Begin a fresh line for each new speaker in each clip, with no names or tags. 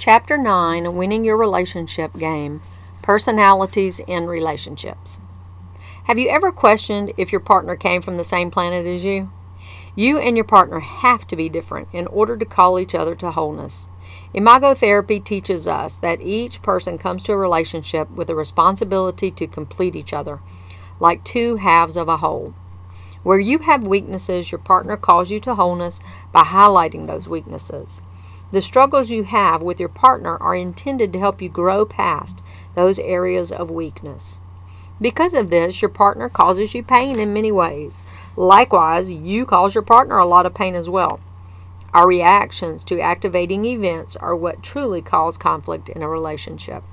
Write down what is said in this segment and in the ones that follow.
Chapter 9, Winning Your Relationship Game, Personalities in Relationships. Have you ever questioned if your partner came from the same planet as you? You and your partner have to be different in order to call each other to wholeness. Imago Therapy teaches us that each person comes to a relationship with a responsibility to complete each other, like two halves of a whole. Where you have weaknesses, your partner calls you to wholeness by highlighting those weaknesses. The struggles you have with your partner are intended to help you grow past those areas of weakness. Because of this, your partner causes you pain in many ways. Likewise, you cause your partner a lot of pain as well. Our reactions to activating events are what truly cause conflict in a relationship.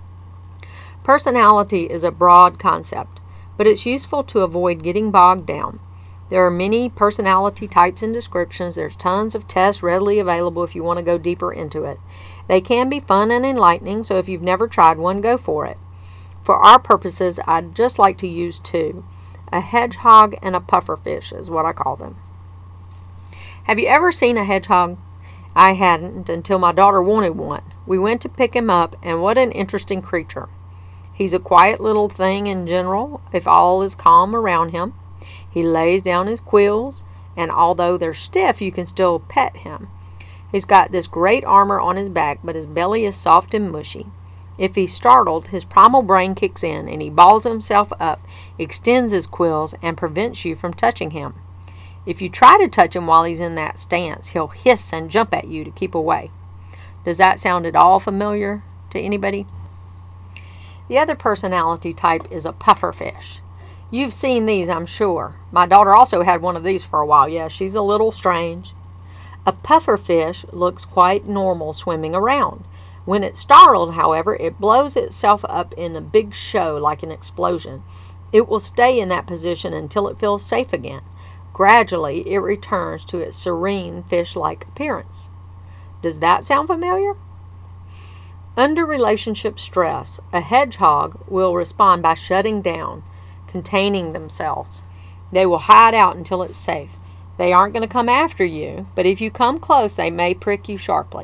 Personality is a broad concept, but it's useful to avoid getting bogged down. There are many personality types and descriptions. There's tons of tests readily available if you want to go deeper into it. They can be fun and enlightening, so if you've never tried one, go for it. For our purposes, I'd just like to use two. A hedgehog and a pufferfish is what I call them. Have you ever seen a hedgehog? I hadn't until my daughter wanted one. We went to pick him up, and what an interesting creature. He's a quiet little thing in general, if all is calm around him. He lays down his quills, and although they're stiff, you can still pet him. He's got this great armor on his back, but his belly is soft and mushy. If he's startled, his primal brain kicks in, and he balls himself up, extends his quills, and prevents you from touching him. If you try to touch him while he's in that stance, he'll hiss and jump at you to keep away. Does that sound at all familiar to anybody? The other personality type is a pufferfish. You've seen these, I'm sure. My daughter also had one of these for a while. Yeah, she's a little strange. A pufferfish looks quite normal swimming around. When it's startled, however, it blows itself up in a big show like an explosion. It will stay in that position until it feels safe again. Gradually, it returns to its serene fish-like appearance. Does that sound familiar? Under relationship stress, a hedgehog will respond by shutting down, containing themselves. They will hide out until it's safe. They aren't going to come after you, but if you come close, they may prick you sharply.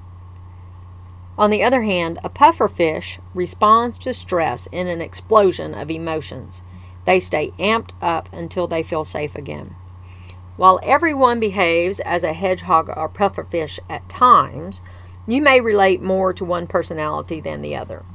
On the other hand, a pufferfish responds to stress in an explosion of emotions. They stay amped up until they feel safe again. While everyone behaves as a hedgehog or pufferfish at times, you may relate more to one personality than the other.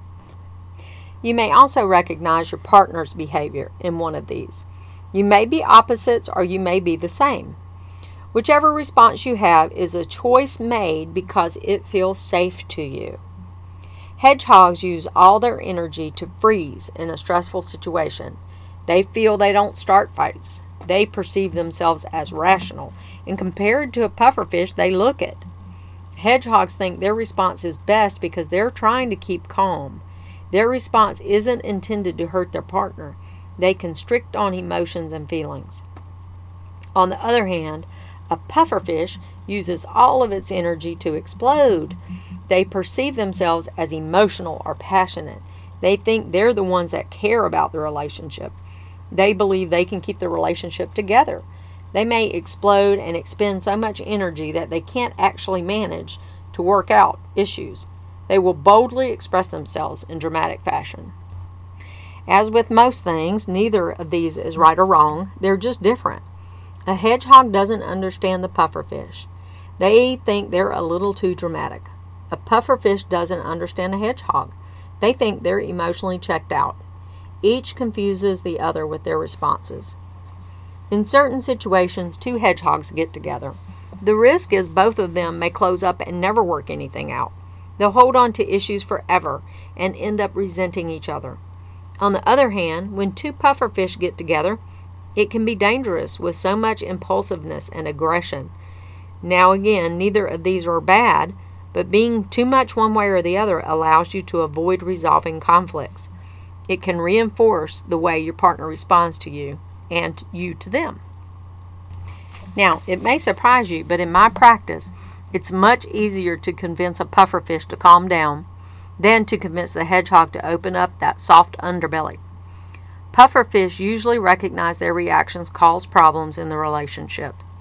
You may also recognize your partner's behavior in one of these. You may be opposites or you may be the same. Whichever response you have is a choice made because it feels safe to you. Hedgehogs use all their energy to freeze in a stressful situation. They feel they don't start fights. They perceive themselves as rational, and compared to a pufferfish, they look it. Hedgehogs think their response is best because they're trying to keep calm. Their response isn't intended to hurt their partner. They constrict on emotions and feelings. On the other hand, a pufferfish uses all of its energy to explode. They perceive themselves as emotional or passionate. They think they're the ones that care about the relationship. They believe they can keep the relationship together. They may explode and expend so much energy that they can't actually manage to work out issues. They will boldly express themselves in dramatic fashion. As with most things, neither of these is right or wrong. They're just different. A hedgehog doesn't understand the pufferfish. They think they're a little too dramatic. A pufferfish doesn't understand a hedgehog. They think they're emotionally checked out. Each confuses the other with their responses. In certain situations, two hedgehogs get together. The risk is both of them may close up and never work anything out. They'll hold on to issues forever and end up resenting each other. On the other hand, when two pufferfish get together, it can be dangerous with so much impulsiveness and aggression. Now again, neither of these are bad, but being too much one way or the other allows you to avoid resolving conflicts. It can reinforce the way your partner responds to you and you to them. Now, it may surprise you, but in my practice, it's much easier to convince a pufferfish to calm down than to convince the hedgehog to open up that soft underbelly. Pufferfish usually recognize their reactions cause problems in the relationship.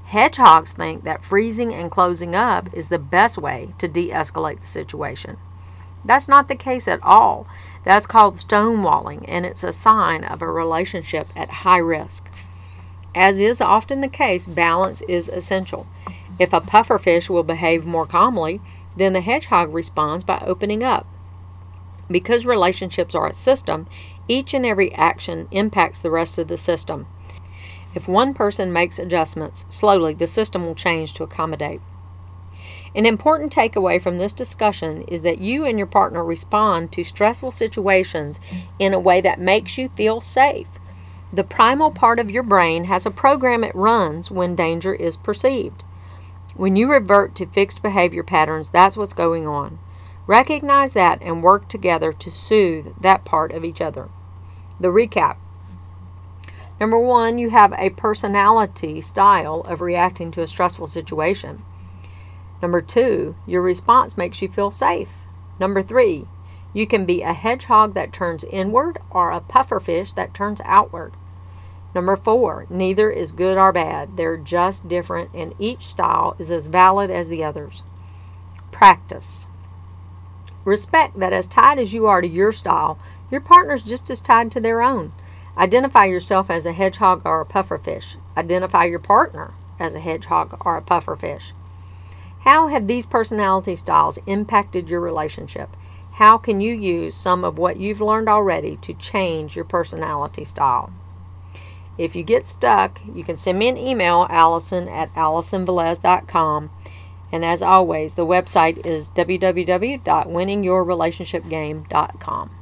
Hedgehogs think that freezing and closing up is the best way to de-escalate the situation. That's not the case at all. That's called stonewalling, and it's a sign of a relationship at high risk. As is often the case, balance is essential. If a pufferfish will behave more calmly, then the hedgehog responds by opening up. Because relationships are a system, each and every action impacts the rest of the system. If one person makes adjustments, slowly the system will change to accommodate. An important takeaway from this discussion is that you and your partner respond to stressful situations in a way that makes you feel safe. The primal part of your brain has a program it runs when danger is perceived. When you revert to fixed behavior patterns, that's what's going on. Recognize that and work together to soothe that part of each other. The recap. Number 1, you have a personality style of reacting to a stressful situation. Number 2, your response makes you feel safe. Number 3, you can be a hedgehog that turns inward or a pufferfish that turns outward. Number 4, neither is good or bad. They're just different, and each style is as valid as the others. Practice. Respect that as tied as you are to your style, your partner's just as tied to their own. Identify yourself as a hedgehog or a pufferfish. Identify your partner as a hedgehog or a pufferfish. How have these personality styles impacted your relationship? How can you use some of what you've learned already to change your personality style? If you get stuck, you can send me an email, allison@allisonvelez.com. And as always, the website is www.winningyourrelationshipgame.com.